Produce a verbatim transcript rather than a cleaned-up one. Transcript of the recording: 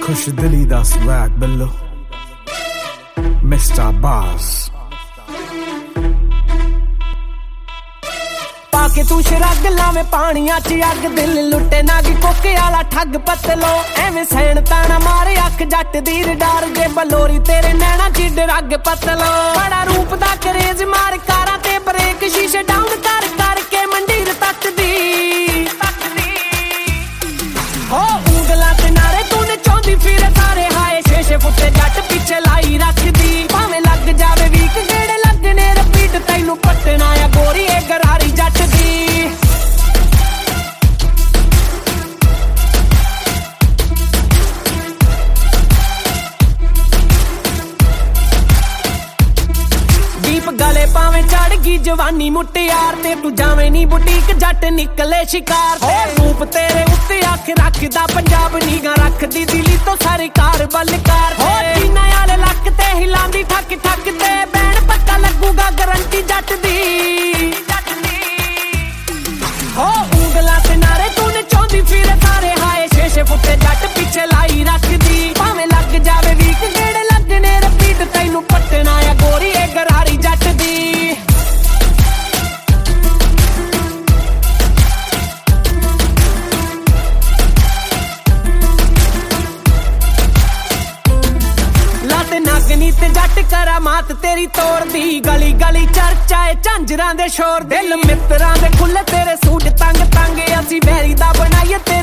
खुश दिली दा स्वैग बिल्लो मिस्टर बास पाके तू शरग लावे पानिया च अग दिल लुटे नागी कोके आला ठग पतलो एवें सैन ताना मारे अख जट दी डर जे बलोरी तेरे नैना च डरग पतलो बड़ा रूप दा करेज मार कारा ते ब्रेक शीशे डाउन कर करके मंडीर तक दी हो उंगला ते नारे तूने चौंदी फिर तारे हाय छे छे फुटे जट पीछे लाई रख दी भावें लग जावे वीक गेड़े लगने रपीट तैनू पटना या गोरी ए गरारी जट दी दीप गले पावे चढ़ गई जवानी मुटियार ते तू जावे नी बुटीक जट निकले शिकार हो रूप तेरे उत्ते अख रखदा पंजाब नीगा रख दी दिली तो सरकार बलकार हो जीना वाले लक ते हिलांदी ठक ठक ते बैन पक्का लगूगा गारंटी जट दी हो उंगला ते नारे तूने चौंदी फिर तारे हाय छे छे फुटे जट पीछे लाई रख दी भावें लग जावे वीक गेड़े लगने रपीट तैनू पटना या गोरी ए गरारी जट दी नागनी ते जट करा मात तेरी तोड़ दी गली गली चर्चा है झांजरां दे शोर दिल मित्रां दे खुले तेरे सूट तंग तंग असी बैरी दा बनाइए